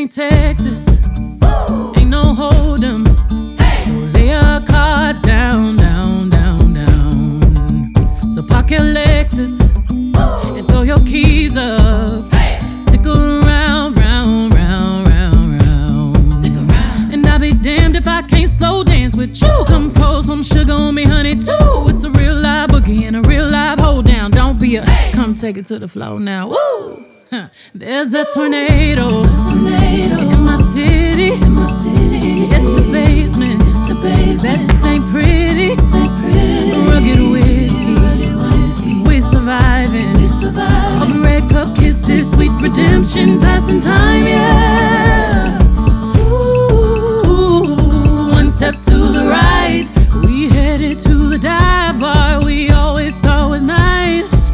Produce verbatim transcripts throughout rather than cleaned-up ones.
ain't Texas, ain't no hold'em. So lay your cards down, down, down, down. So park your Lexus and throw your keys up. Stick around, round, round, round, round. Stick around. And I'll be damned if I can't slow dance with you. Come pour some sugar on me, honey, too. It's a real live boogie and a real live hold down. Don't be a come take it to the floor now. Woo! Huh. There's a tornado, There's a tornado in my city, in my city. At the basement, the basement. That ain't pretty, ain't pretty. Rugged whiskey, rugged whiskey. We surviving, we surviving. All the red cup kisses, sweet redemption, passing time, yeah. Ooh, one step to the right, we headed to the dive bar we always thought was nice.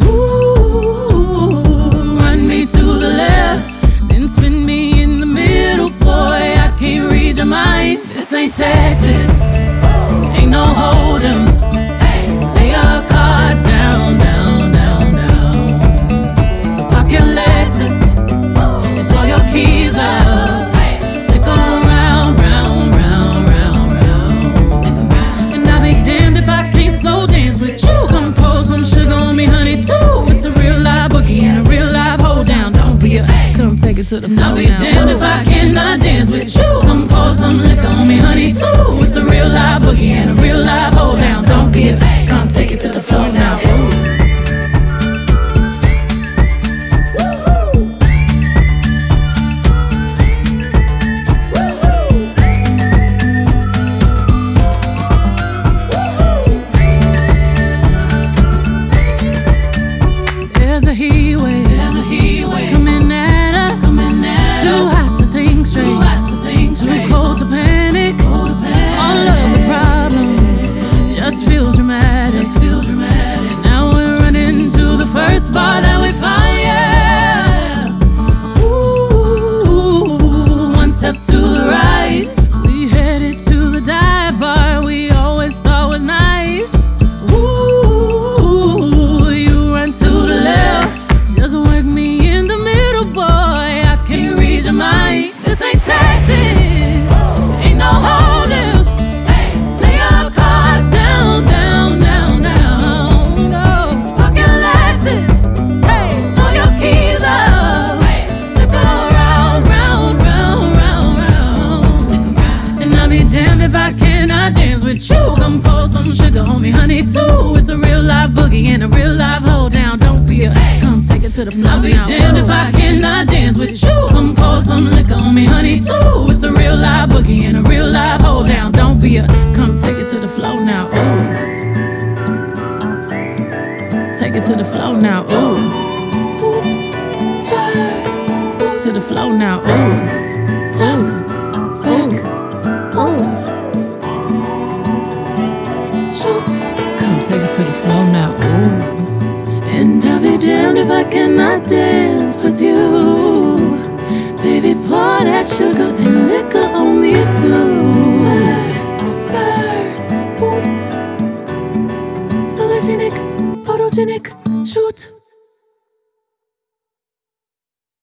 To the left, then spin me in the middle, boy, I can't read your mind. This ain't Texas, ain't no hold'em. So lay your cards down, down, down, down. So park your Lexus and throw your keys up. Stick around, round, round, round, round. And I'll be damned if I can't slow dance with you. Come pour some sugar on me, honey, too. It's a real live boogie and a real live hold down. Come take it to the floor. I'll be now. Damned if I cannot dance with you. Come pour some liquor on me, honey, too. It's a real live boogie and a real live hold down. Don't be a come take it to the floor now. Ooh. Bar that we find, yeah. Ooh, one step to the right, we headed to the dive bar we always thought was nice. Ooh, you run to the left, just work me in the middle, boy, I can't read your mind. This ain't Texas, ain't no hold'em. Lay your cards down, down, down, down. No, park your Lexus. Damned if I cannot dance with you. Come pour some sugar on me, honey, too. It's a real live boogie and a real live hold down. Don't be a come take it to the floor. I'll be now. Damned if I cannot dance with you. Come pour some liquor on me, honey, too. It's a real live boogie and a real live hold down. Don't be a come take it to the floor now. Ooh. Take it to the floor now. Ooh. Hoops, spurs, boots. To the floor now. Ooh. Top, back. Shoot. Come take it to the floor now. Ooh. And I'll be damned if I cannot dance with you. Baby, pour that sugar and liquor on me too. Spurs, spurs, boots. Sologenic, photogenic, shoot.